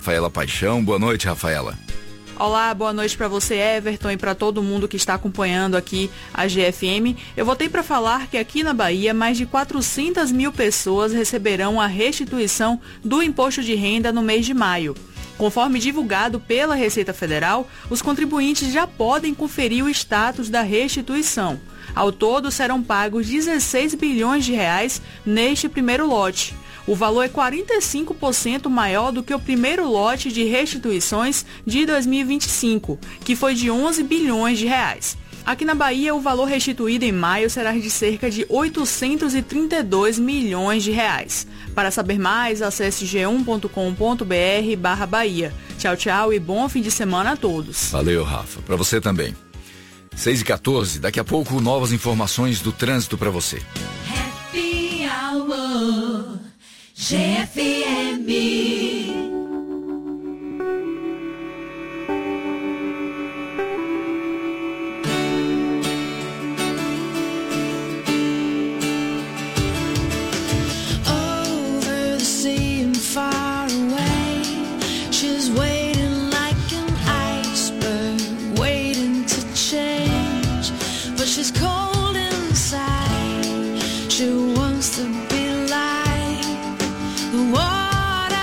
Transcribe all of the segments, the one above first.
Rafaela Paixão. Boa noite, Rafaela. Olá, boa noite para você, Everton, e para todo mundo que está acompanhando aqui a GFM. Eu voltei para falar que aqui na Bahia, mais de 400 mil pessoas receberão a restituição do imposto de renda no mês de maio. Conforme divulgado pela Receita Federal, os contribuintes já podem conferir o status da restituição. Ao todo, serão pagos 16 bilhões de reais neste primeiro lote. O valor é 45% maior do que o primeiro lote de restituições de 2025, que foi de 11 bilhões de reais. Aqui na Bahia, o valor restituído em maio será de cerca de 832 milhões de reais. Para saber mais, acesse g1.com.br/Bahia. Tchau, tchau e bom fim de semana a todos. Valeu, Rafa. Para você também. 6h14, daqui a pouco novas informações do trânsito para você. Happy Hour. GFM. Over the sea and far away, she's waiting like an iceberg, waiting to change, but she's cold inside. She wants to be the water.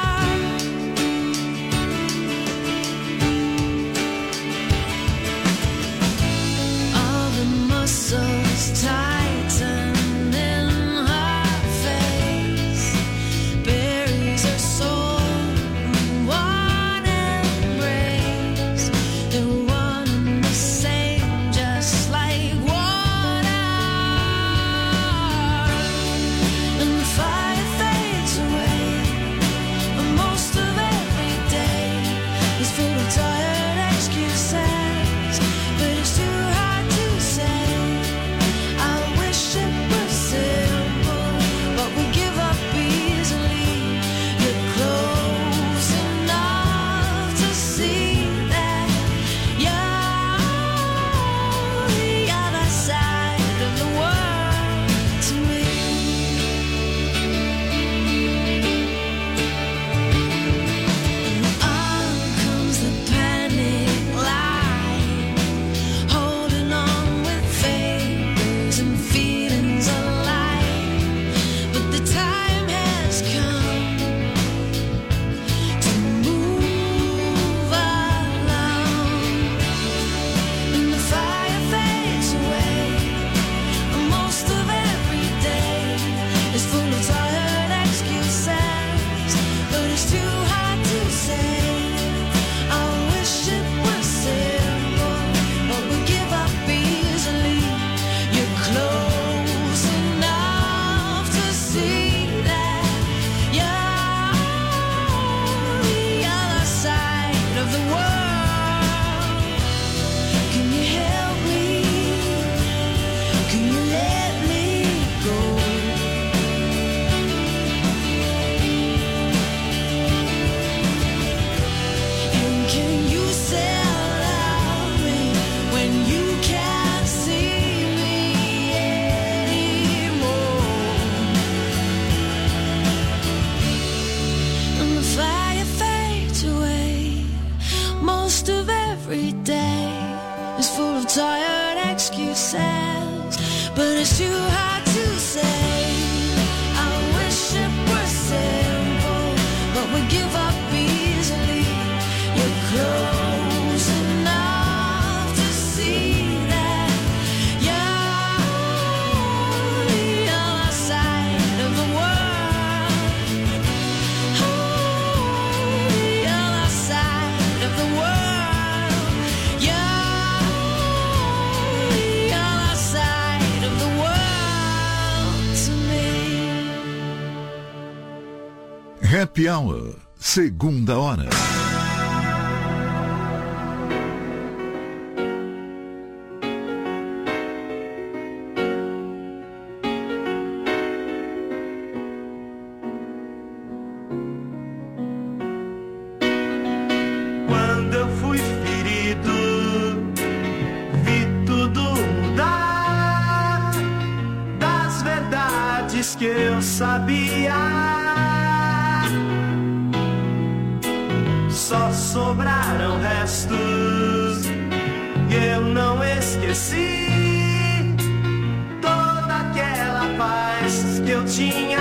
All the muscles tighten in her face, buries her soul in one embrace. They're one and the same, just like water. And the fire fades away, but most of every day is full of tired excuses, but it's too hard to say. I wish it was simple, but we give up easily. You're close enough to see that you're the other side of the world to me. On comes the panic line, holding on with fingers and feelings alive. But the time has come to move along, and the fire fades away. Most of every day is full of tired excuses, but it's too hard to say. I wish it was simple, but we give up easily. You're close enough to see that you're the other side of the world. Can you help me? Can you let me go? And can you still love me when you can't see me anymore? And the fire fades away. Most of every day is full of tired excuses, but it's too hard to say. I wish it were simple, but we give up easily. You're close enough to see that you're the other side of the world. The other side of the world. You're the other side of the world to me. Happy Hour, segunda hora. Quando eu fui ferido, vi tudo mudar, das verdades que eu sabia. só sobraram restos. E eu não esqueci toda aquela paz que eu tinha.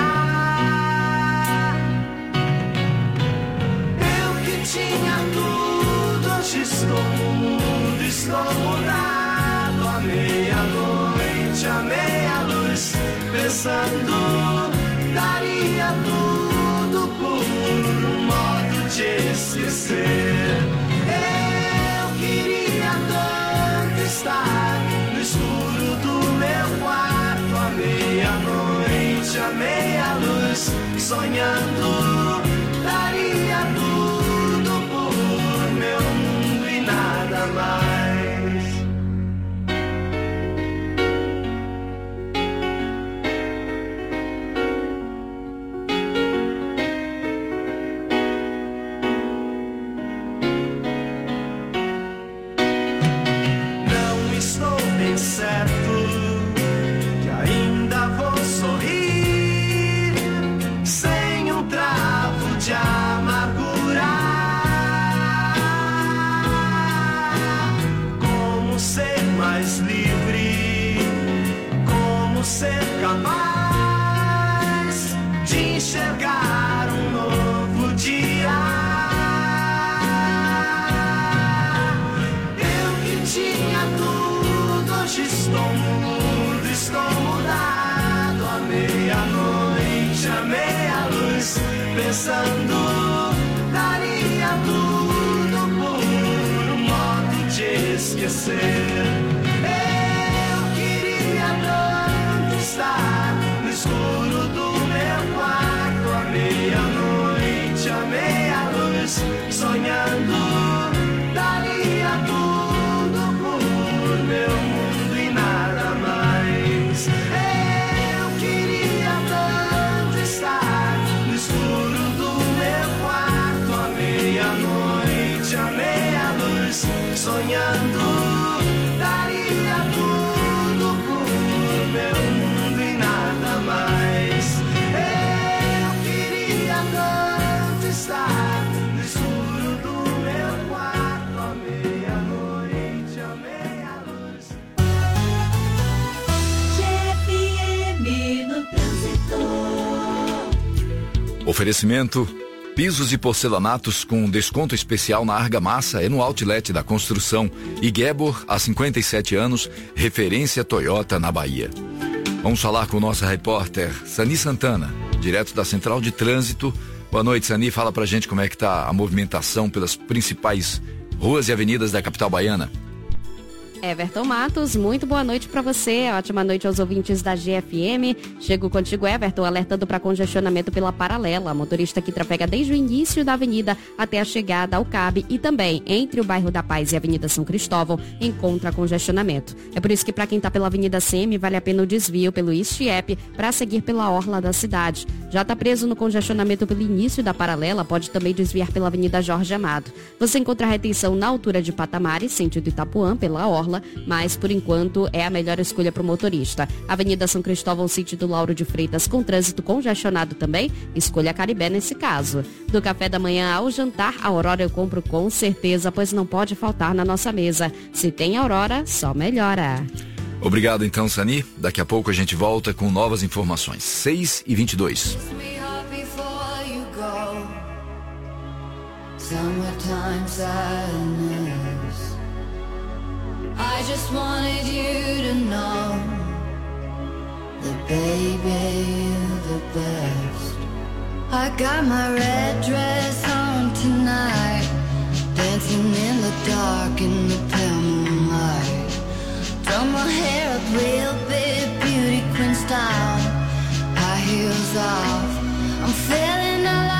Eu que tinha tudo, hoje estou mudo, estou mudado. À meia-noite, à meia-luz, pensando, daria tudo por um modo de esquecer. Eu queria tanto estar no escuro do meu quarto, à meia-noite, à meia-luz, sonhando, daria tudo por meu mundo e nada mais. Certo que ainda vou sorrir sem um travo de amargura. Como ser mais livre, como ser capaz de enxergar um novo dia. Eu que tinha tudo, hoje estou mudo, estou mudado. À meia-noite, à meia-luz, pensando, daria tudo por um modo de esquecer. Eu queria tanto estar no escuro do meu quarto, à meia-noite, à meia-luz, sonhando, daria tudo por meu mundo e nada mais. Eu queria tanto estar no escuro do meu quarto, à meia-noite, à meia-luz, sonhando, daria tudo por meu mundo e nada mais. Eu queria tanto estar no escuro do meu quarto, à meia-noite, à meia-luz. GFM no trânsito. Oferecimento: pisos e porcelanatos com desconto especial na Argamassa é no Outlet da Construção. E Gebor, há 57 anos, referência Toyota na Bahia. Vamos falar com nossa repórter Sani Santana, direto da Central de Trânsito. Boa noite, Sani. Fala pra gente como é que tá a movimentação pelas principais ruas e avenidas da capital baiana. Everton Matos, muito boa noite para você, ótima noite aos ouvintes da GFM. Chego contigo, Everton, alertando para congestionamento pela Paralela. Motorista que trafega desde o início da avenida até a chegada ao CAB e também entre o bairro da Paz e a Avenida São Cristóvão encontra congestionamento. É por isso que para quem está pela Avenida CM vale a pena o desvio pelo Istiep para seguir pela orla da cidade. Já está preso no congestionamento pelo início da Paralela, pode também desviar pela Avenida Jorge Amado. Você encontra a retenção na altura de Patamares, sentido Itapuã, pela orla, mas por enquanto é a melhor escolha para o motorista. Avenida São Cristóvão, sentido Lauro de Freitas, com trânsito congestionado também, escolha a Caribé nesse caso. Do café da manhã ao jantar, a Aurora eu compro com certeza, pois não pode faltar na nossa mesa. Se tem Aurora, só melhora. Obrigado então, Sani. Daqui a pouco a gente volta com novas informações. 6h22. I just wanted you to know that baby you're the best. I got my red dress on tonight, dancing in the dark in the pale moonlight. Done my hair up real big, beauty queen style, high heels off, I'm feeling alive.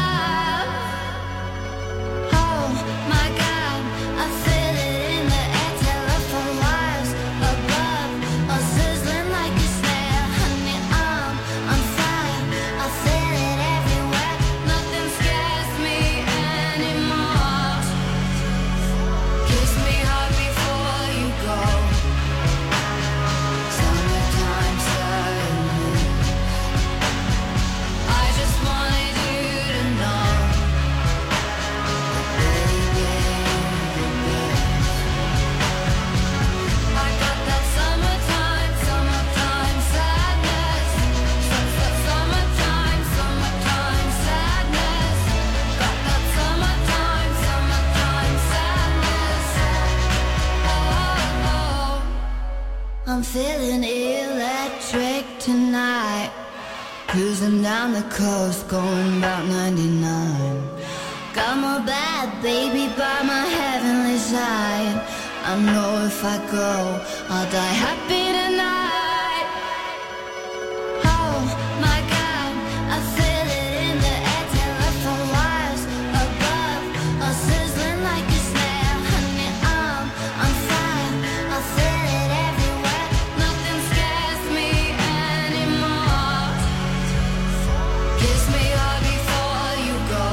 Oh my God, I feel it in the air, telephone wires above, all sizzling like a snare. Honey, I'm on fire, I feel it everywhere, nothing scares me I'm feeling electric tonight. Cruising down the coast, going about 99. Got my bad baby by my heavenly side. I know if I go, I'll die happy tonight. Oh my God, I feel it in the air. Telephone wires above, all sizzling like a snare. Honey, I'm fire. I feel it everywhere. Nothing scares me anymore. Kiss me hard before you go.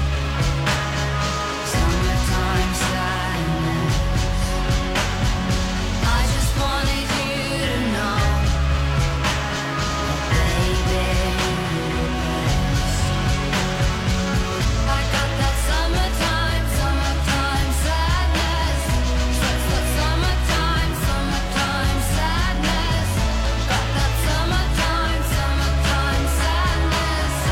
Summertime sadness. I just wanted you to know, baby, I got that summertime sadness. Summertime sadness. Got that summertime sadness.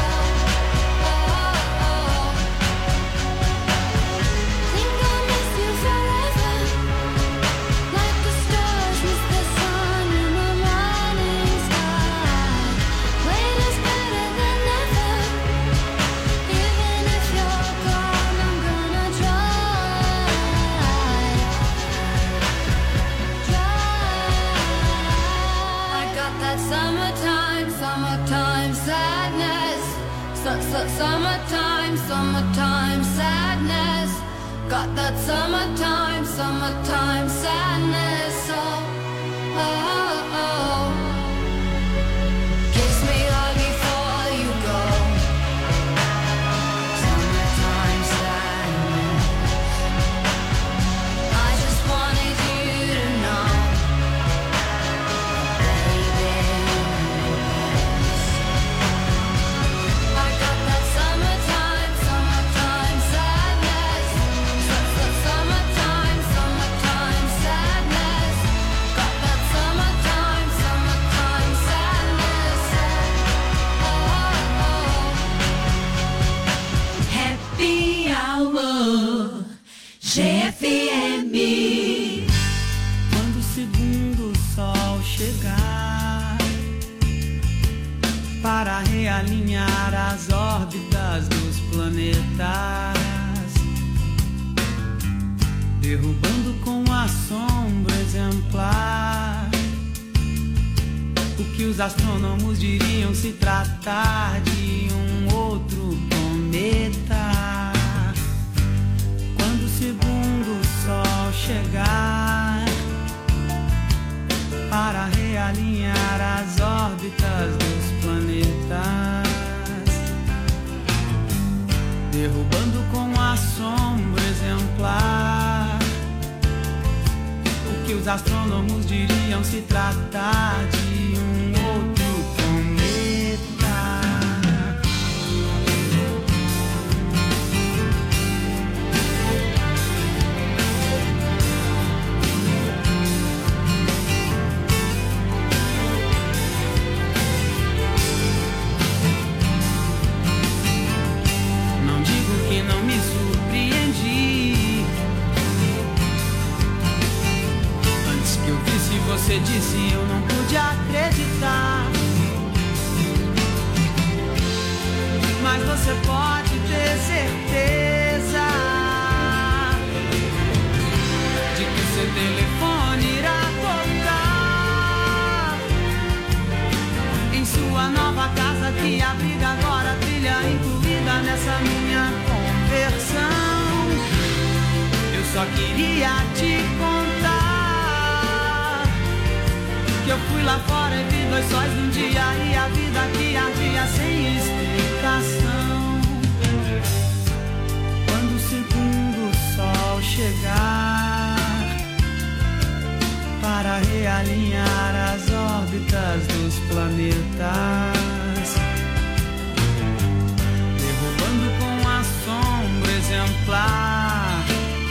Think I'll miss you forever. Like the stars miss the sun in the morning sky. Wait is better than never. Even if you're gone, I'm gonna try. I got that summertime sadness. Summertime sadness. Got that summertime sadness. Oh, oh, oh. Kiss me hard before you go. Summertime sadness. I just wanted you to know, baby. I got that summertime sadness. Summertime sadness. Got that summertime sadness. Oh, oh. Happy Hour GFM. Quando o segundo sol chegar para realinhar as órbitas dos planetas, derrubando com assombro exemplar o que os astrônomos diriam se tratar de um outro cometa. Quando o segundo sol chegar para realinhar as órbitas dos planetas, derrubando com assombro exemplar o que os astrônomos diriam se tratar de um outro cometa. Não digo que não me surpreendi. Antes que eu visse, você disse, eu não pude acreditar. Mas você pode ter certeza de que o seu telefone irá tocar em sua nova casa que abriga agora trilha incluída nessa minha conversão. Eu só queria te contar que eu fui lá fora e vi 2 sóis num dia e a vida que ardia sem explicação. Quando o segundo sol chegar para realinhar as órbitas dos planetas, derrubando com assombro exemplar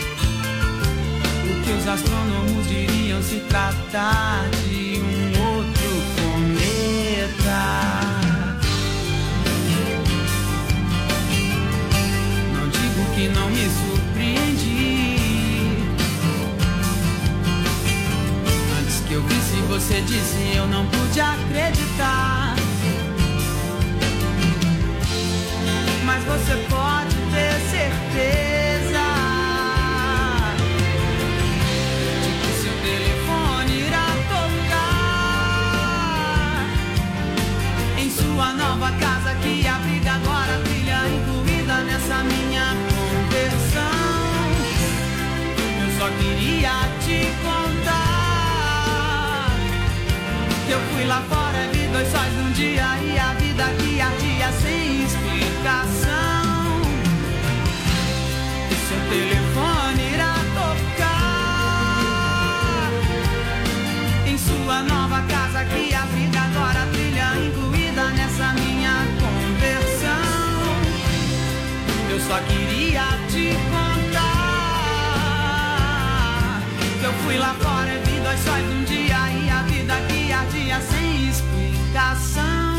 o que os astrônomos diriam se tratar de um outro cometa. Não digo que não me surpreendi. Antes que eu E se você dizia eu não pude acreditar, mas você pode ter certeza de que seu telefone irá tocar em sua nova casa que abriga agora a trilha incluída nessa minha conversão. Eu só queria te contar que eu fui lá fora e vi 2 sóis num dia e a vida que ardia sem explicação. E seu telefone irá tocar em sua nova casa que abriga agora a trilha incluída nessa minha conversão. Eu só queria te contar que eu fui lá fora e vi 2 sóis num dia e a vida que ardia sem explicação.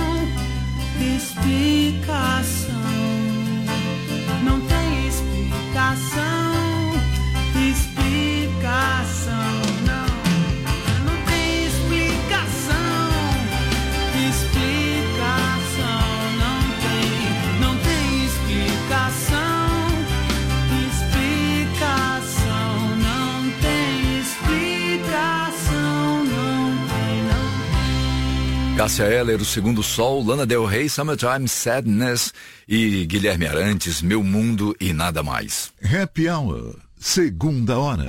Explicação, não tem explicação. Explicação, não tem explicação. Explicação, não tem explicação. Explicação, não tem explicação, não tem. Cássia Eller, O Segundo Sol, Lana Del Rey, Summertime Sadness e Guilherme Arantes, Meu Mundo e Nada Mais. Happy Hour, segunda hora.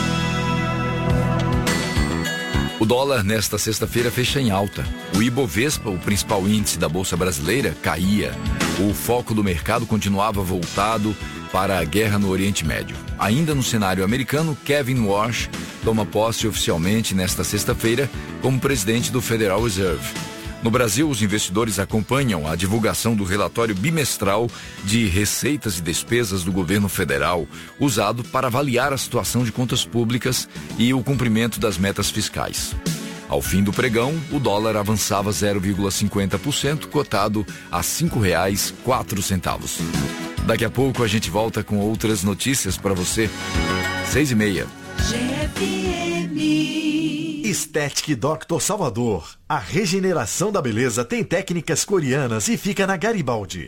O dólar nesta sexta-feira fecha em alta. O Ibovespa, o principal índice da Bolsa Brasileira, caía. O foco do mercado continuava voltado para a guerra no Oriente Médio. Ainda no cenário americano, Kevin Warsh toma posse oficialmente nesta sexta-feira como presidente do Federal Reserve. No Brasil, os investidores acompanham a divulgação do relatório bimestral de receitas e despesas do governo federal, usado para avaliar a situação de contas públicas e o cumprimento das metas fiscais. Ao fim do pregão, o dólar avançava 0,50%, cotado a R$ 5,04. Daqui a pouco a gente volta com outras notícias para você. 6h30. Estética Dr. Salvador. A regeneração da beleza tem técnicas coreanas e fica na Garibaldi.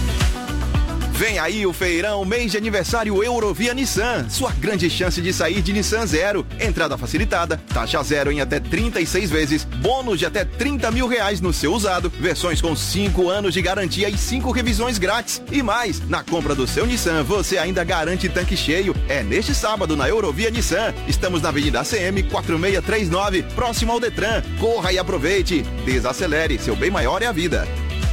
Vem aí o feirão mês de aniversário Eurovia Nissan. Sua grande chance de sair de Nissan zero. Entrada facilitada, taxa zero em até 36 vezes, bônus de até R$30 mil no seu usado, versões com 5 anos de garantia e 5 revisões grátis. E mais, na compra do seu Nissan, você ainda garante tanque cheio. É neste sábado na Eurovia Nissan. Estamos na Avenida ACM 4639, próximo ao Detran. Corra e aproveite. Desacelere, seu bem maior é a vida.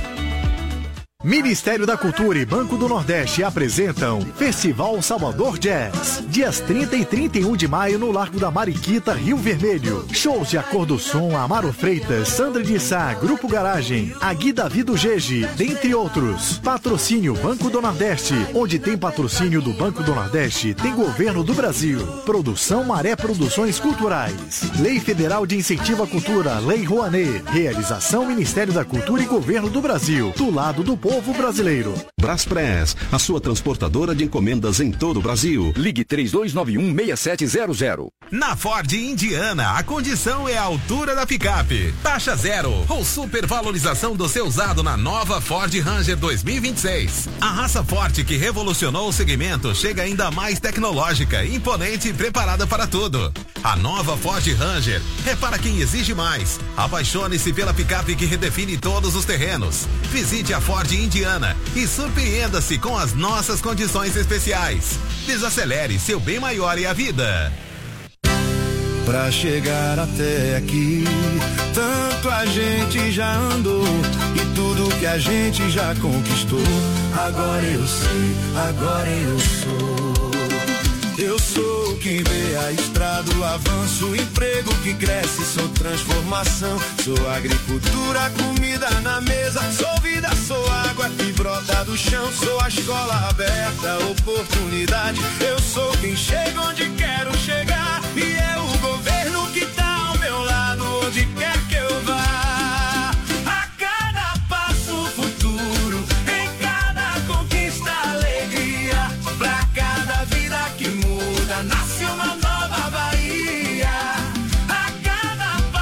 Ministério da Cultura e Banco do Nordeste apresentam Festival Salvador Jazz. Dias 30 e 31 de maio no Largo da Mariquita, Rio Vermelho. Shows de Acordo Som, Amaro Freitas, Sandra de Sá, Grupo Garagem, Agui Davi do Gege, dentre outros. Patrocínio Banco do Nordeste. Onde tem patrocínio do Banco do Nordeste, tem Governo do Brasil. Produção Maré Produções Culturais. Lei Federal de Incentivo à Cultura, Lei Rouanet. Realização Ministério da Cultura e Governo do Brasil. Do lado do povo brasileiro. Braspress, a sua transportadora de encomendas em todo o Brasil. Ligue 3291-6700. Na Ford Indiana, a condição é a altura da picape. Taxa zero ou supervalorização do seu usado na nova Ford Ranger 2026. A raça forte que revolucionou o segmento chega ainda mais tecnológica, imponente e preparada para tudo. A nova Ford Ranger é para quem exige mais. Apaixone-se pela picape que redefine todos os terrenos. Visite a Ford Indiana e surpreenda-se com as nossas condições especiais. Desacelere, seu bem maior é a vida. Pra chegar até aqui, tanto a gente já andou e tudo que a gente já conquistou. Agora eu sei, agora eu sou. Eu sou quem vê a estrada, o avanço, o emprego que cresce, sou transformação. Sou agricultura, comida na mesa, sou vida, sou água que brota do chão. Sou a escola aberta, oportunidade. Eu sou quem chega onde quero chegar e é o governo que tá ao meu lado, onde quer que eu vá. A cada passo futuro, em cada conquista alegria, pra cada vida que muda nasce uma nova Bahia. A cada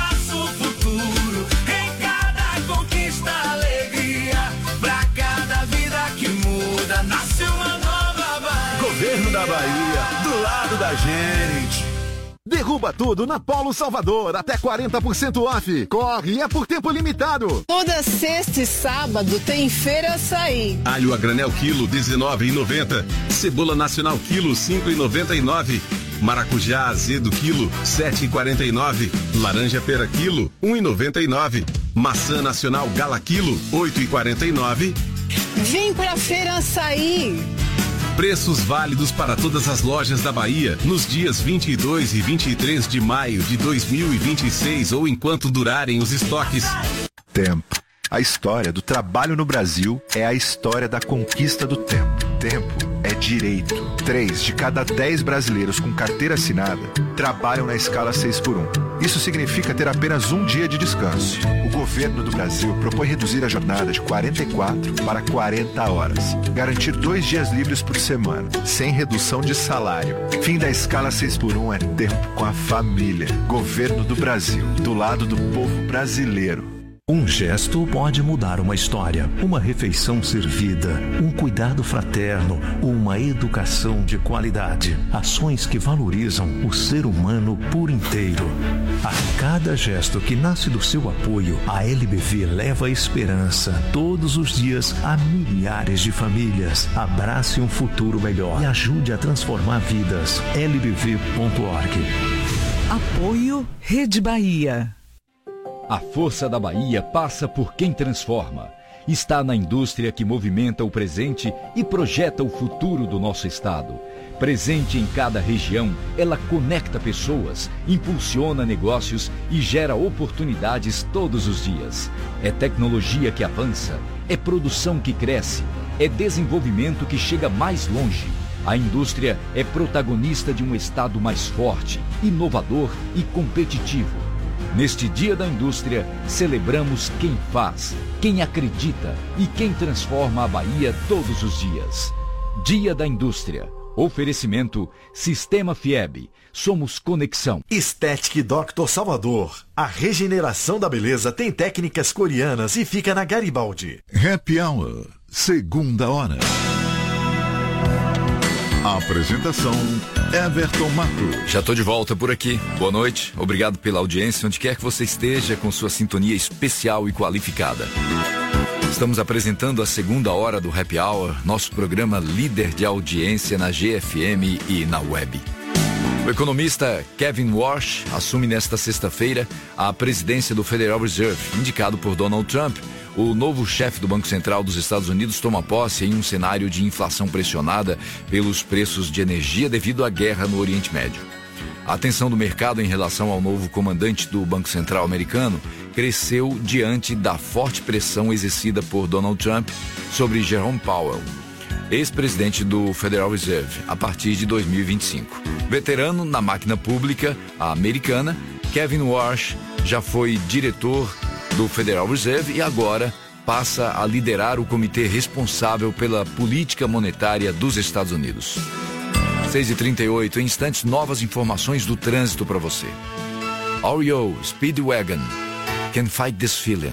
da Bahia, do lado da gente. Derruba tudo na Polo Salvador, até 40% off. Corre, é por tempo limitado. Toda sexta e sábado tem Feira Açaí. Alho a granel quilo, R$19,90. Cebola nacional quilo, R$5,99. Maracujá azedo quilo, R$7,49. Laranja pera quilo, R$1,99. Maçã nacional gala quilo, R$8,49. Vem pra Feira Açaí. Preços válidos para todas as lojas da Bahia nos dias 22 e 23 de maio de 2026 ou enquanto durarem os estoques. Tempo. A história do trabalho no Brasil é a história da conquista do tempo. Tempo é direito. 3 de cada 10 brasileiros com carteira assinada trabalham na escala 6x1. Isso significa ter apenas um dia de descanso. O governo do Brasil propõe reduzir a jornada de 44 para 40 horas. Garantir 2 dias livres por semana, sem redução de salário. Fim da escala 6x1 é tempo com a família. Governo do Brasil, do lado do povo brasileiro. Um gesto pode mudar uma história, uma refeição servida, um cuidado fraterno, uma educação de qualidade, ações que valorizam o ser humano por inteiro. A cada gesto que nasce do seu apoio, a LBV leva esperança todos os dias a milhares de famílias. Abrace um futuro melhor e ajude a transformar vidas. lbv.org. Apoio Rede Bahia. A força da Bahia passa por quem transforma. Está na indústria que movimenta o presente e projeta o futuro do nosso estado. Presente em cada região, ela conecta pessoas, impulsiona negócios e gera oportunidades todos os dias. É tecnologia que avança, é produção que cresce, é desenvolvimento que chega mais longe. A indústria é protagonista de um estado mais forte, inovador e competitivo. Neste Dia da Indústria, celebramos quem faz, quem acredita e quem transforma a Bahia todos os dias. Dia da Indústria. Oferecimento Sistema Fieb. Somos conexão. Estética Dr. Salvador. A regeneração da beleza tem técnicas coreanas e fica na Garibaldi. Happy Hour. Segunda hora. Apresentação Everton Matos. Já estou de volta por aqui. Boa noite, obrigado pela audiência, onde quer que você esteja, com sua sintonia especial e qualificada. Estamos apresentando a segunda hora do Happy Hour, nosso programa líder de audiência na GFM e na web. O economista Kevin Warsh assume nesta sexta-feira a presidência do Federal Reserve, indicado por Donald Trump. O novo chefe do Banco Central dos Estados Unidos toma posse em um cenário de inflação pressionada pelos preços de energia devido à guerra no Oriente Médio. A atenção do mercado em relação ao novo comandante do Banco Central americano cresceu diante da forte pressão exercida por Donald Trump sobre Jerome Powell, ex-presidente do Federal Reserve, a partir de 2025. Veterano na máquina pública americana, Kevin Warsh já foi diretor do Federal Reserve e agora passa a liderar o comitê responsável pela política monetária dos Estados Unidos. 6h38, em instantes, novas informações do trânsito para você. REO Speedwagon, Can Fight This Feeling.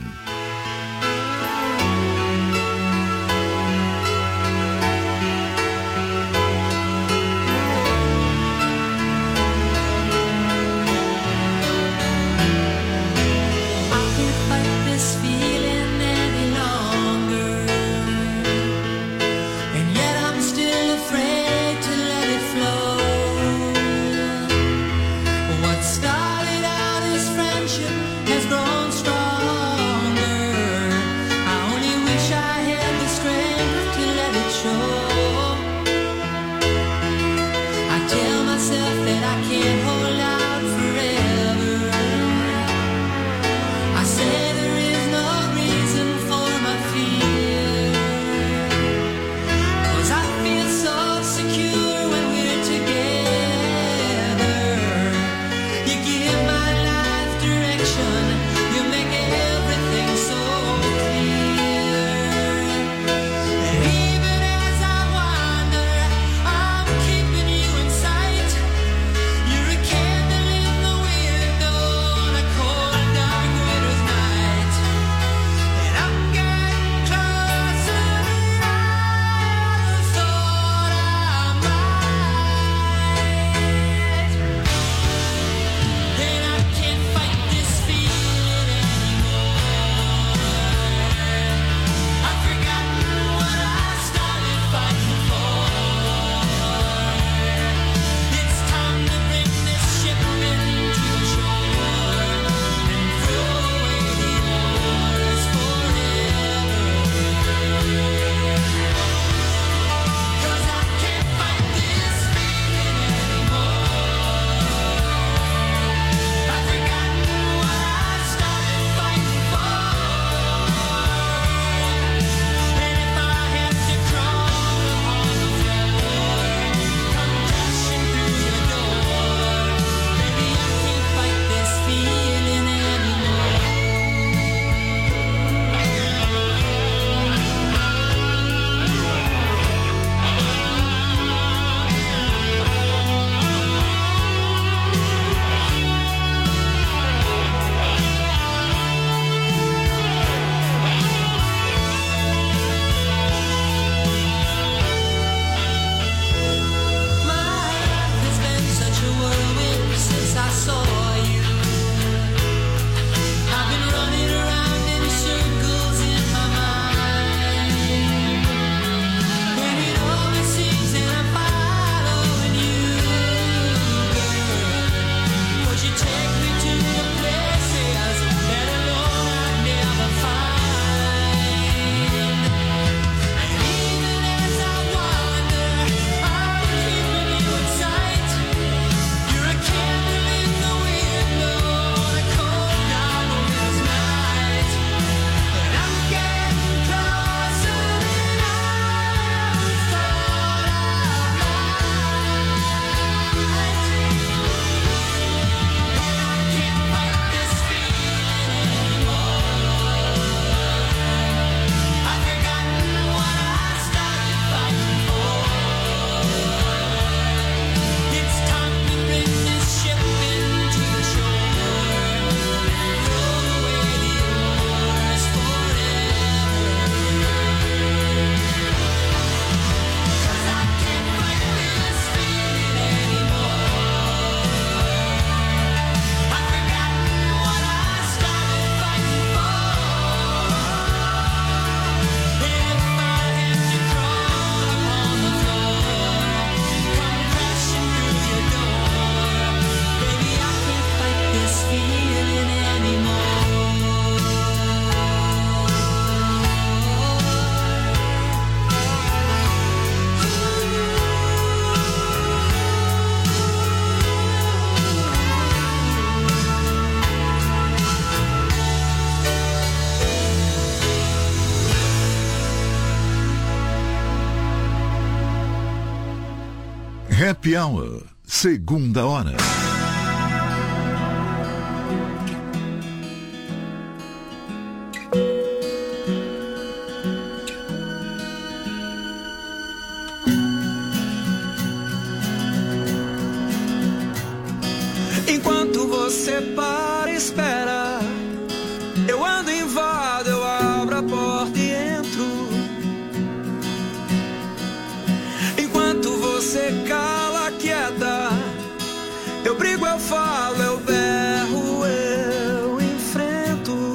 You're a Happy Hour, segunda hora. Enquanto você para e espera, eu ando, invado, eu abro a porta e entro. Enquanto você cala, quieta, eu brigo, eu falo, eu berro, eu enfrento.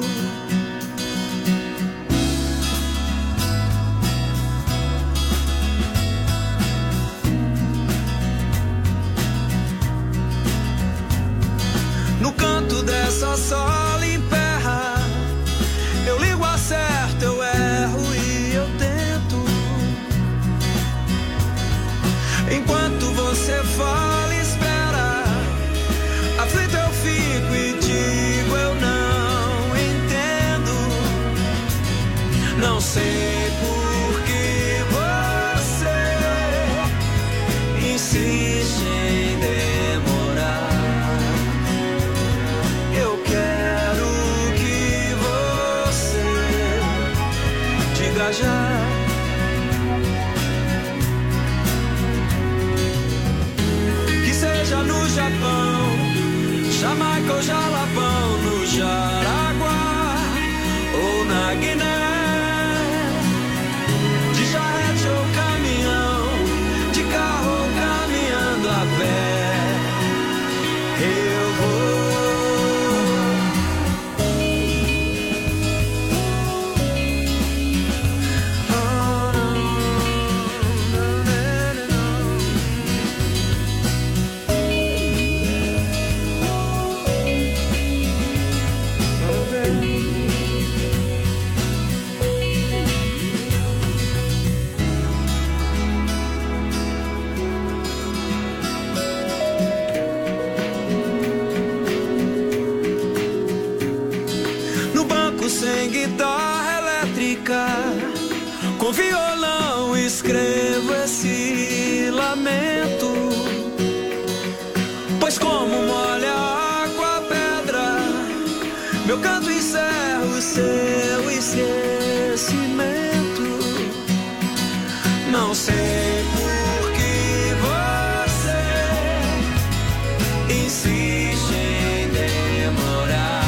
No canto dessa sala emperra, eu ligo, acerto, eu erro e eu tento. Enquanto você fala e espera, aflito eu fico e digo, eu não entendo. Não sei por que você insiste em demorar. Eu quero que você diga já. Que seja no Japão, Jamaica ou Jalapão, no Jaraguá ou na Guiné, de charrete ou caminhão, de carro ou caminhando a pé, eu vou. Sem guitarra elétrica, com violão escrevo esse lamento. Pois como molha a água a pedra, meu canto encerra o seu esquecimento. Não sei por que você insiste em demorar.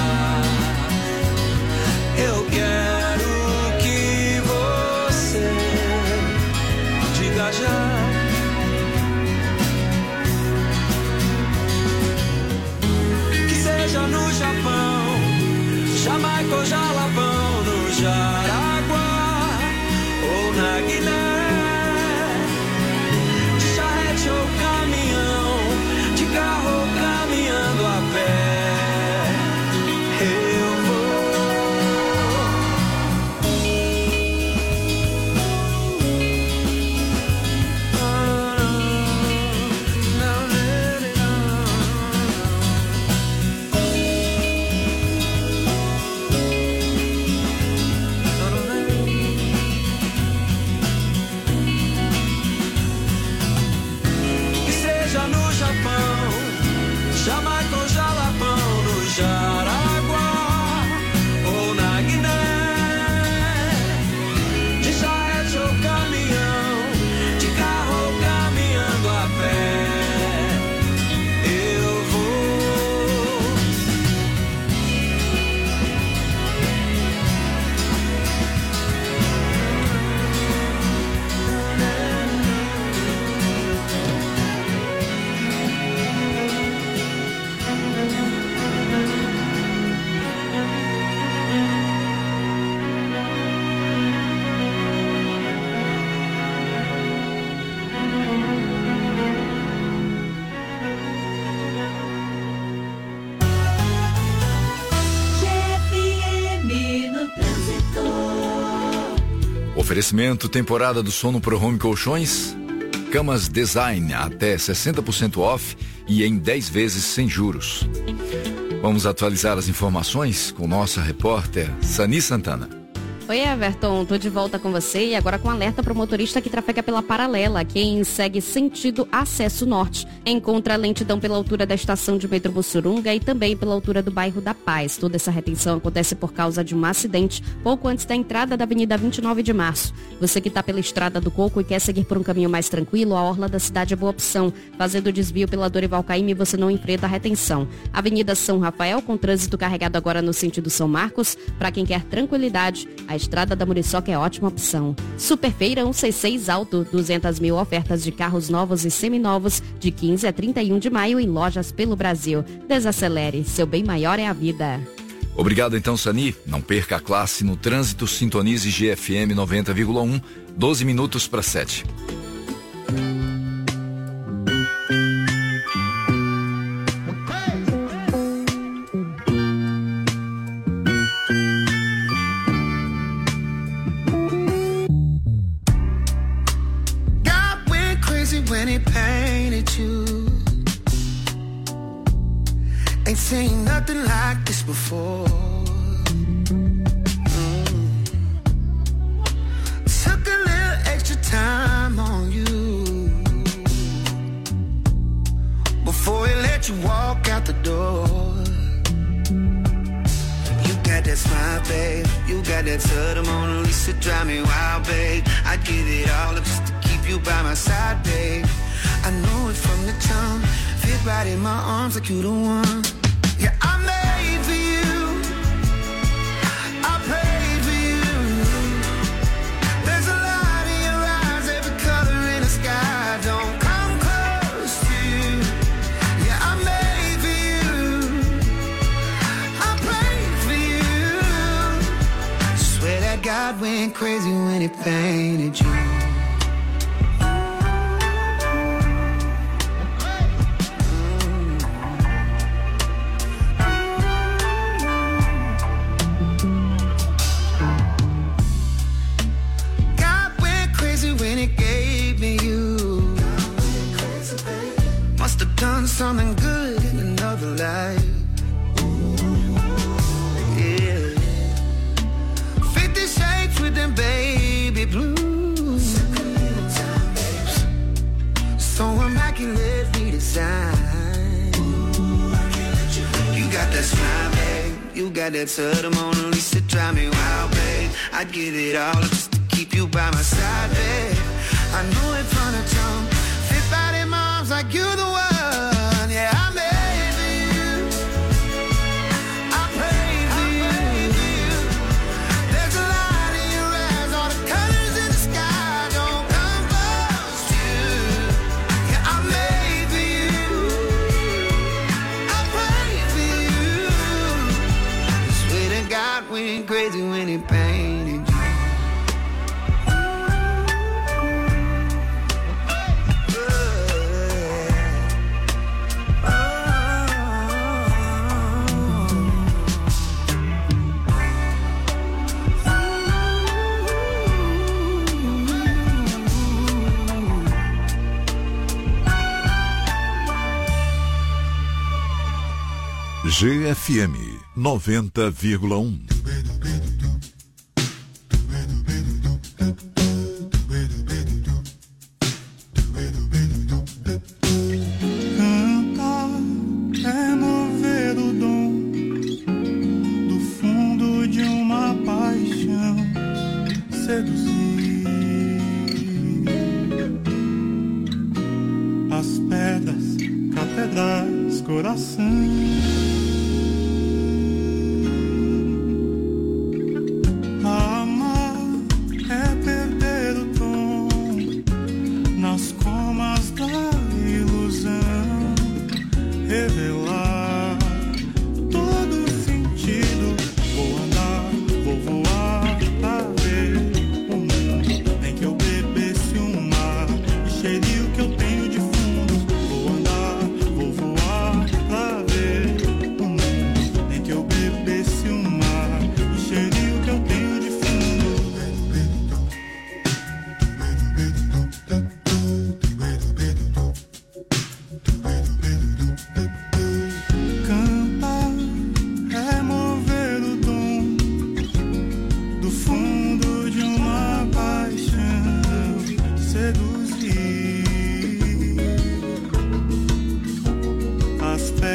Eu quero que você diga já. Que seja no Japão, Jamaica ou Jalapão, no Jaraguá ou na Guiné, de charrete ou caminhão, de carro ou caminhando a pé, eu vou. Jamaica ou Jalapão, no Jaraguá ou na Guiné, de charrete ou caminhão, de carro ou caminhando a pé, eu vou. Oferecimento temporada do sono Pro Home Colchões, camas design até 60% off e em 10 vezes sem juros. Vamos atualizar as informações com nossa repórter Sani Santana. Oi, Everton, tô de volta com você e agora com alerta para o motorista que trafega pela Paralela. Quem segue sentido acesso norte encontra lentidão pela altura da estação de metrô Mussurunga e também pela altura do bairro da Paz. Toda essa retenção acontece por causa de um acidente pouco antes da entrada da Avenida 29 de Março. Você que está pela Estrada do Coco e quer seguir por um caminho mais tranquilo, a orla da cidade é boa opção. Fazendo o desvio pela Dorival Caymmi, você não enfrenta a retenção. Avenida São Rafael, com trânsito carregado agora no sentido São Marcos. Para quem quer tranquilidade, a Estrada da Muriçoca é ótima opção. Superfeira 166 Alto, 200 mil ofertas de carros novos e seminovos de 15 a 31 de maio em lojas pelo Brasil. Desacelere, seu bem maior é a vida. Obrigado então, Sani. Não perca a classe no trânsito, sintonize GFM 90,1, 12 minutos para 7. When he painted you, ain't seen nothing like this before. Took a little extra time on you before he let you walk out the door. You got that smile, babe. You got that to the Mona Lisa, drive me wild, babe. I'd give it all up just to keep you by my side, babe. I know it from the jump. Fit right in my arms like you the one. Yeah, I made for you. I prayed for you. There's a light in your eyes, every color in the sky. Don't come close to you. Yeah, I made for you. I prayed for you. Swear that God went crazy when he painted you. Done something good in another life. Yeah. 50 shapes with them baby blues. So immaculately designed. You got that smile, babe. You got that to the Mona Lisa, drive me wild, babe. I'd give it all just to keep you by my side, babe. I know it from the jump. Fit right in my arms like you the one. Yeah, I made for you. I prayed for you. There's a light in your eyes, all the colors in the sky. Don't come close to you. Yeah, I made for you. I prayed for you. Swear to God went crazy when he painted you. GFM 90,1. Cantar é mover o dom do fundo de uma paixão, seduzir as pedras, catedrais, coração.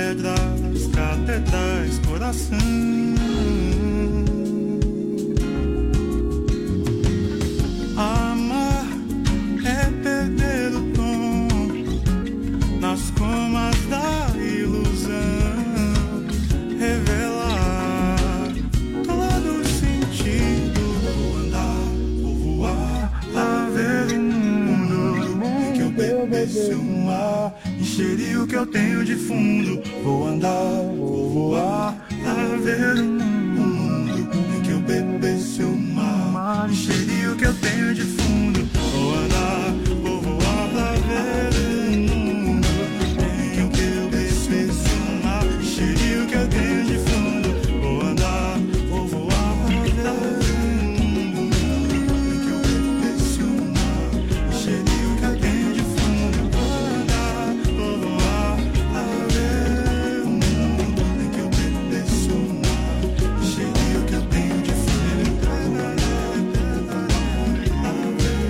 pedras, catedrais, coração. Amar é perder o tom nas comas da ilusão, revelar todo sentido. Vou andar, vou voar, lá ver o mundo em que eu bebesse o mar, encheria o que eu tenho de fundo. Vou andar, vou voar, lá ver o mundo em que eu bebesse o mar, encheria o que eu tenho de fundo. Vou andar, vou voar, lá ver o mundo em que eu bebesse o mar, encheria o que eu tenho de fundo. Vou andar, vou voar, lá ver o mundo em que eu bebesse o mar, encheria o que eu tenho de fundo. Vou andar, vou voar, lá ver o mundo em que eu bebesse o mar, encheria o que eu tenho de fundo. Vou andar, vou voar, lá ver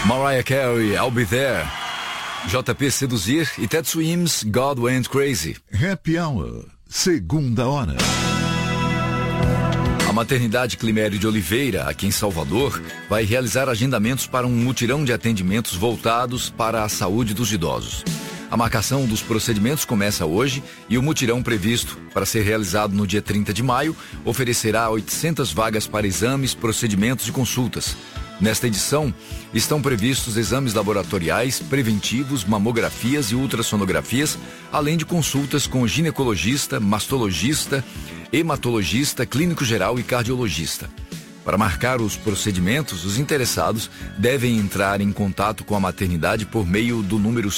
Mariah Carey, I'll Be There. JP Seduzir e Ted Swims, God Went Crazy. Happy Hour, segunda hora. A Maternidade Climério de Oliveira, aqui em Salvador, vai realizar agendamentos para um mutirão de atendimentos voltados para a saúde dos idosos. A marcação dos procedimentos começa hoje e o mutirão previsto para ser realizado no dia 30 de maio oferecerá 800 vagas para exames, procedimentos e consultas. Nesta edição, estão previstos exames laboratoriais, preventivos, mamografias e ultrassonografias, além de consultas com ginecologista, mastologista, hematologista, clínico geral e cardiologista. Para marcar os procedimentos, os interessados devem entrar em contato com a maternidade por meio do número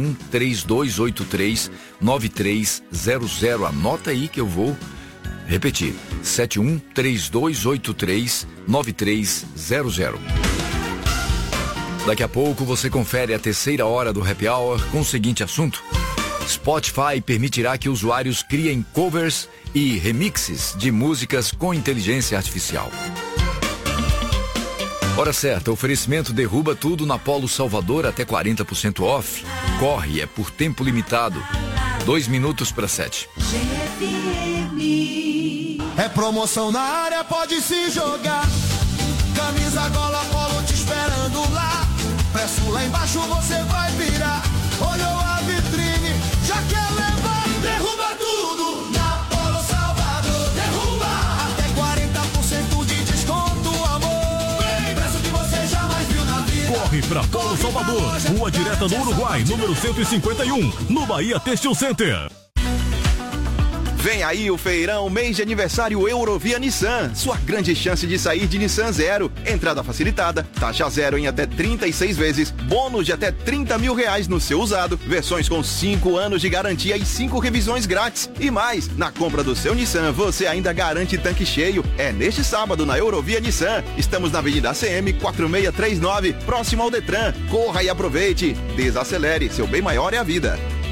71-3283-9300. Anota aí que eu vou repetir. 71-3283-9300. Daqui a pouco você confere a terceira hora do Happy Hour com o seguinte assunto. Spotify permitirá que usuários criem covers e remixes de músicas com inteligência artificial. Hora certa, oferecimento Derruba Tudo na Polo Salvador até 40% off. Corre, é por tempo limitado. 2 minutos para 7. É promoção na área, pode se jogar. Camisa, gola, polo te esperando lá. Preço lá embaixo, você vai virar. Olhou a vitrine, já quer levar. Derruba tudo na Polo Salvador. Derruba até 40% de desconto, amor. Preço que você jamais viu na vida. Corre pra Polo Salvador, Rua Direta do Uruguai, número 151, no Bahia Textil Center. Vem aí o feirão mês de aniversário Eurovia Nissan. Sua grande chance de sair de Nissan zero. Entrada facilitada, taxa zero em até 36 vezes, bônus de até 30 mil reais no seu usado, versões com 5 anos de garantia e 5 revisões grátis. E mais, na compra do seu Nissan, você ainda garante tanque cheio. É neste sábado na Eurovia Nissan. Estamos na Avenida ACM 4639, próximo ao Detran. Corra e aproveite. Desacelere, seu bem maior é a vida.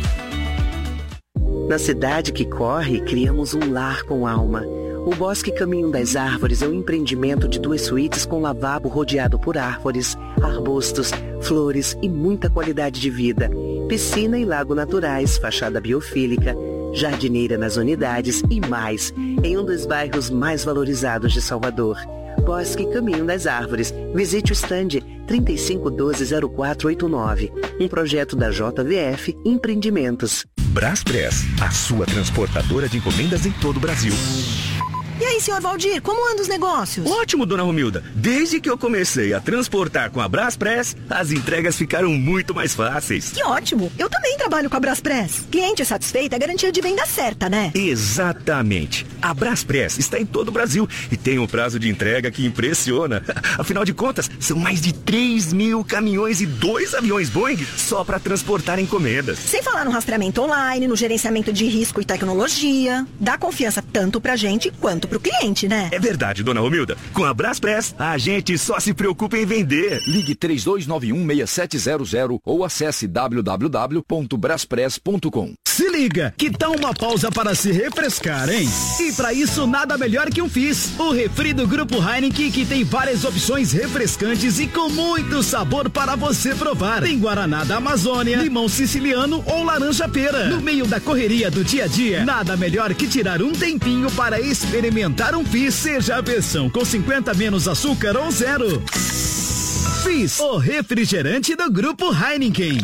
Na cidade que corre, criamos um lar com alma. O Bosque Caminho das Árvores é um empreendimento de 2 suítes com lavabo rodeado por árvores, arbustos, flores e muita qualidade de vida. Piscina e lago naturais, fachada biofílica, jardineira nas unidades e mais, em um dos bairros mais valorizados de Salvador. Bosque Caminho das Árvores. Visite o stand 3512-0489. Um projeto da JVF Empreendimentos. Braspress, a sua transportadora de encomendas em todo o Brasil. E aí, senhor Valdir, como andam os negócios? Ótimo, dona Romilda. Desde que eu comecei a transportar com a Braspress, as entregas ficaram muito mais fáceis. Que ótimo! Eu também trabalho com a Braspress. Cliente satisfeito é garantia de venda certa, né? Exatamente. A Braspress está em todo o Brasil e tem um prazo de entrega que impressiona. Afinal de contas, são mais de 3 mil caminhões e 2 aviões Boeing só para transportar encomendas. Sem falar no rastreamento online, no gerenciamento de risco e tecnologia. Dá confiança tanto pra gente quanto pro cliente, né? É verdade, dona Romilda. Com a Braspress, a gente só se preocupa em vender. Ligue 3291-6700 ou acesse www.braspress.com. Se liga, que tal uma pausa para se refrescar, hein? E para isso, nada melhor que um Fizz, o refri do Grupo Heineken, que tem várias opções refrescantes e com muito sabor para você provar. Tem Guaraná da Amazônia, limão siciliano ou laranja pera. No meio da correria do dia a dia, nada melhor que tirar um tempinho para experimentar um Fizz, seja a versão com 50 menos açúcar ou zero. Fizz, o refrigerante do Grupo Heineken.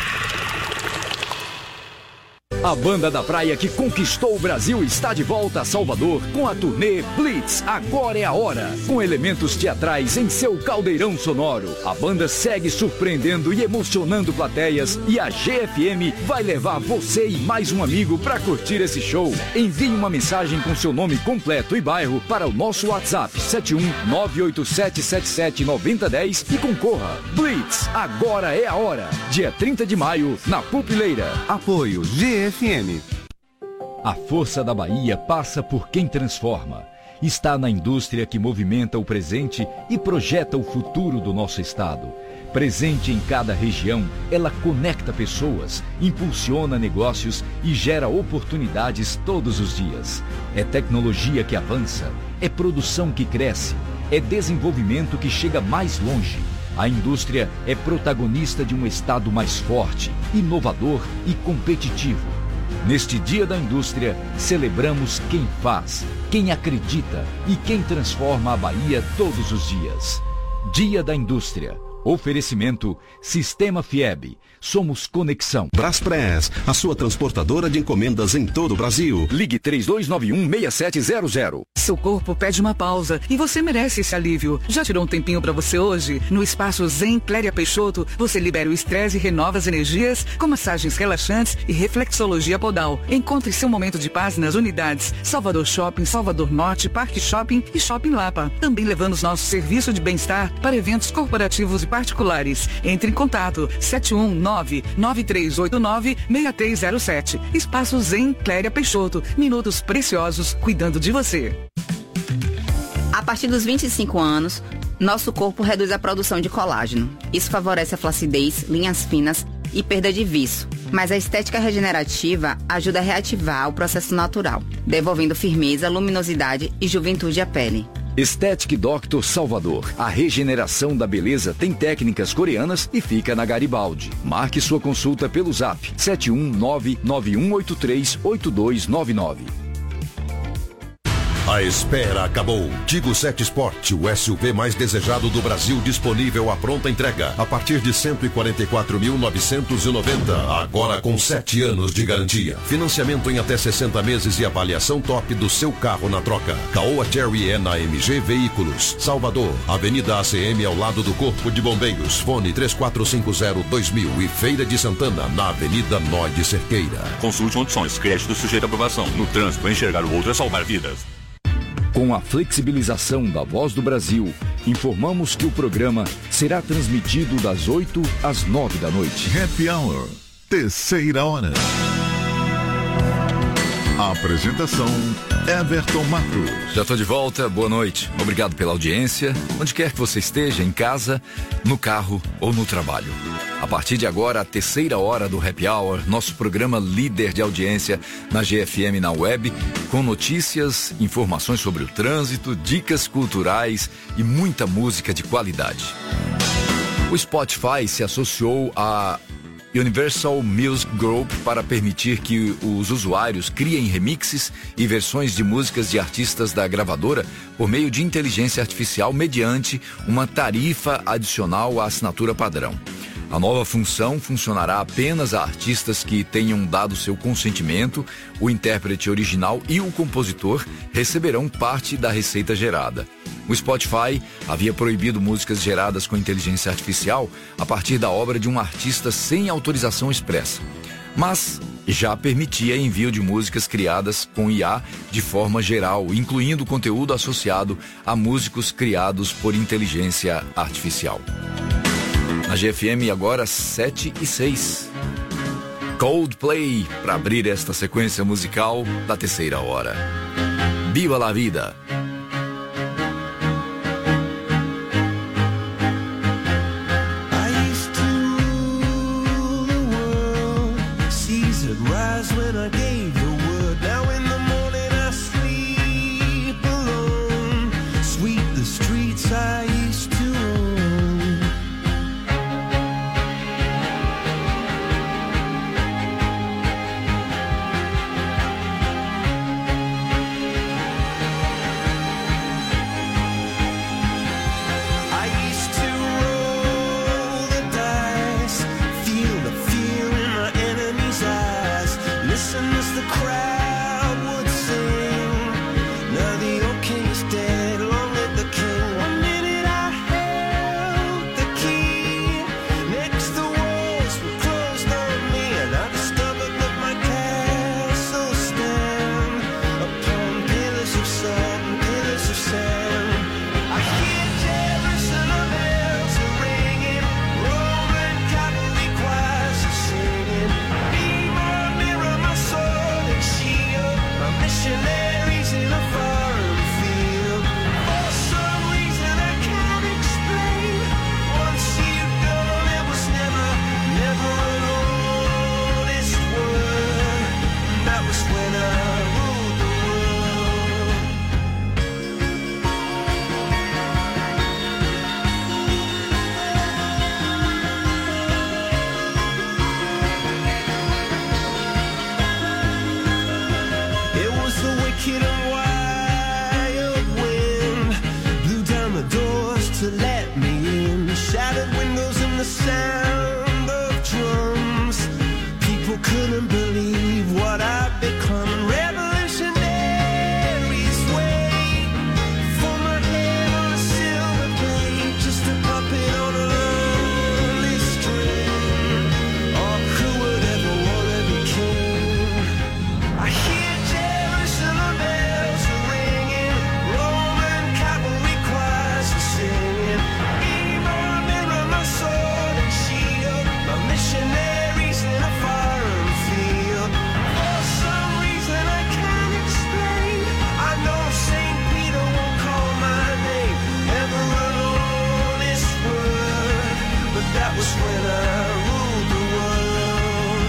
A banda da praia que conquistou o Brasil está de volta a Salvador com a turnê Blitz, Agora é a Hora. Com elementos teatrais em seu caldeirão sonoro, a banda segue surpreendendo e emocionando plateias e a GFM vai levar você e mais um amigo para curtir esse show. Envie uma mensagem com seu nome completo e bairro para o nosso WhatsApp 71987779010 e concorra. Blitz, Agora é a Hora. Dia 30 de maio, na Pupileira. Apoio GFM. A força da Bahia passa por quem transforma. Está na indústria que movimenta o presente e projeta o futuro do nosso estado. Presente em cada região, ela conecta pessoas, impulsiona negócios e gera oportunidades todos os dias. É tecnologia que avança, é produção que cresce, é desenvolvimento que chega mais longe. A indústria é protagonista de um Estado mais forte, inovador e competitivo. Neste Dia da Indústria, celebramos quem faz, quem acredita e quem transforma a Bahia todos os dias. Dia da Indústria. Oferecimento Sistema Fieb. Somos conexão. Braspress, a sua transportadora de encomendas em todo o Brasil. Ligue 3291-6700. Seu corpo pede uma pausa e você merece esse alívio. Já tirou um tempinho pra você hoje? No Espaço Zen Cléria Peixoto, você libera o estresse e renova as energias com massagens relaxantes e reflexologia podal. Encontre seu momento de paz nas unidades Salvador Shopping, Salvador Norte, Parque Shopping e Shopping Lapa. Também levamos nosso serviço de bem-estar para eventos corporativos e particulares. Entre em contato 719-9389-6307. Espaço Zen Cléria Peixoto. Minutos preciosos cuidando de você. A partir dos 25 anos, nosso corpo reduz a produção de colágeno. Isso favorece a flacidez, linhas finas e perda de viço. Mas a estética regenerativa ajuda a reativar o processo natural, devolvendo firmeza, luminosidade e juventude à pele. Estética Dr. Salvador. A regeneração da beleza tem técnicas coreanas e fica na Garibaldi. Marque sua consulta pelo zap 71991838299. A espera acabou. Tigo 7 Sport, o SUV mais desejado do Brasil, disponível à pronta entrega. A partir de 144.990. Agora com 7 anos de garantia. Financiamento em até 60 meses e avaliação top do seu carro na troca. Caoa Cherry é na MG Veículos. Salvador, Avenida ACM ao lado do Corpo de Bombeiros. Fone 3450-2000 e Feira de Santana, na Avenida Nó de Cerqueira. Consulte condições. Crédito sujeito à aprovação. No trânsito, enxergar o outro é salvar vidas. Com a flexibilização da Voz do Brasil, informamos que o programa será transmitido das 8 às 9 da noite. Happy Hour, terceira hora. A apresentação, Everton Matos. Já estou de volta, boa noite. Obrigado pela audiência, onde quer que você esteja, em casa, no carro ou no trabalho. A partir de agora, a terceira hora do Happy Hour, nosso programa líder de audiência na GFM na web, com notícias, informações sobre o trânsito, dicas culturais e muita música de qualidade. O Spotify se associou a Universal Music Group para permitir que os usuários criem remixes e versões de músicas de artistas da gravadora por meio de inteligência artificial mediante uma tarifa adicional à assinatura padrão. A nova função funcionará apenas a artistas que tenham dado seu consentimento, o intérprete original e o compositor receberão parte da receita gerada. O Spotify havia proibido músicas geradas com inteligência artificial a partir da obra de um artista sem autorização expressa, mas já permitia envio de músicas criadas com IA de forma geral, incluindo conteúdo associado a músicos criados por inteligência artificial. Na GFM agora 7:06. Coldplay para abrir esta sequência musical da terceira hora. Viva la vida! to let me in. Shattered windows and the sound of drums. People couldn't believe what I'd become. Revolutionaries wait for my head on a silver plate, just a puppet on a lonely string. Oh, who would ever wanna be king? I hear Jerusalem bells ringing, Roman cavalry choirs are singing. Mirror, mirror, my sword and shield, my missionaries in a foreign field. For some reason I can't explain, I know St. Peter won't call my name ever alone this word, but that was when I ruled the world.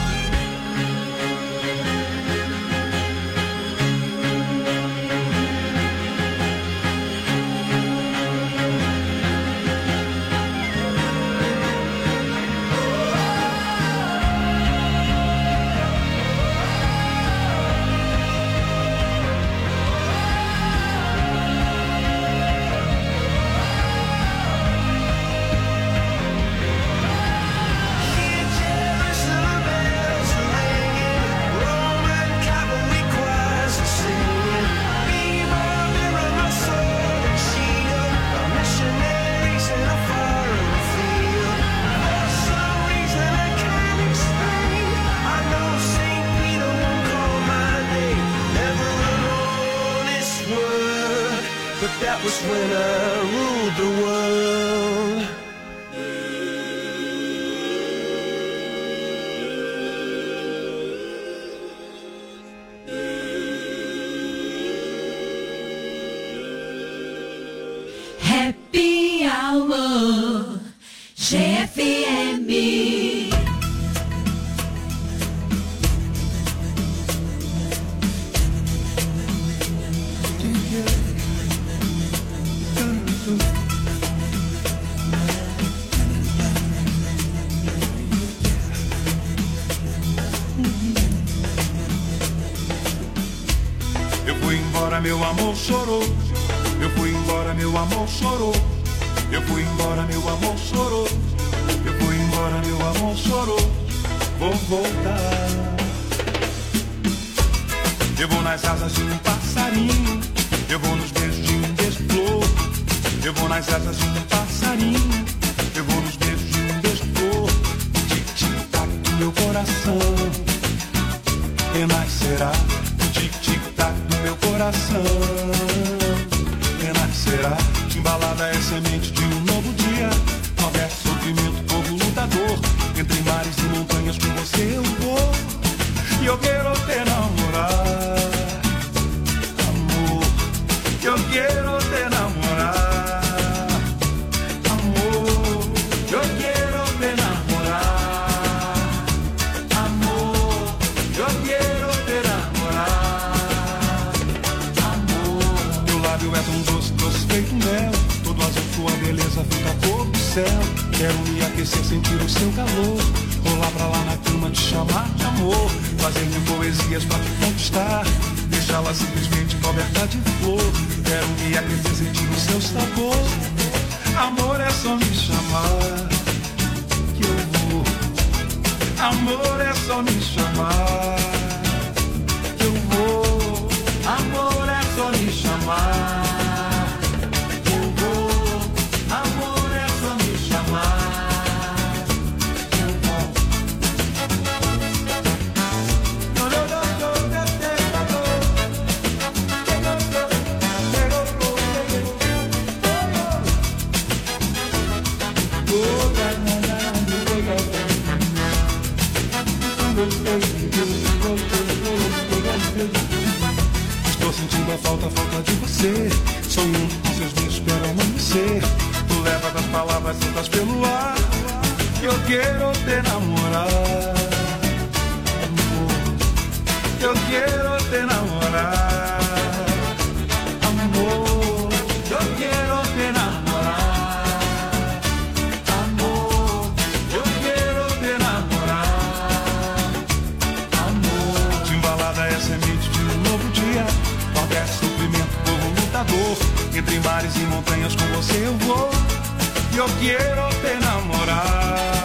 Hear Jerusalem bells ringing, Roman cavalry choirs are singing. Mirror, mirror, my sword and shield, my missionaries in a foreign field. For some reason I can't explain, I know St. Peter won't call my name ever alone this word, but that was when I ruled the world. Happy Hour, GFM. Eu fui embora, meu amor chorou. Eu fui embora, meu amor chorou. Eu fui embora, meu amor chorou. Eu fui embora, meu amor chorou. Vou voltar. Eu vou nas asas de um passarinho. Eu vou nos beijos de um beija-flor. Eu vou nas asas de um passarinho. Eu vou nos beijos de um beija-flor. Tic-tic-tac do meu coração renascerá. Tic-tic-tac do meu coração renascerá. Embalada é semente de um novo dia. Houver sofrimento, povo lutador. Entre mares e montanhas com você eu vou. E eu quero te namorar, amor. Eu quero te namorar, amor. Eu quero te namorar, amor. Eu quero te namorar, amor. Teu lábio é tão doce, doce feito mel. Todo azul, sua beleza fica cor do céu. Quero me aquecer, sentir o seu calor. Rolar pra lá na cama, te chamar de amor. Fazer-me poesias pra te conquistar. Deixá-la simplesmente coberta de flor. Quero me aquecer, sentir o seu sabor. Amor é só me chamar que eu vou. Amor é só me chamar que eu vou. Amor é só me chamar que eu vou. Amor é só me chamar que eu vou. Estou sentindo a falta de você. Sonhando com seus beijos, espero amanhecer. Tu leva das palavras soltas pelo ar. Eu quero te namorar, amor. Eu quero te namorar, amor. Eu quero te namorar, amor. Eu quero te namorar, amor. De embalada é semente de um novo dia. Qualquer sofrimento, povo lutador. Entre mares e montanhas com você eu vou. yo quiero te enamorar.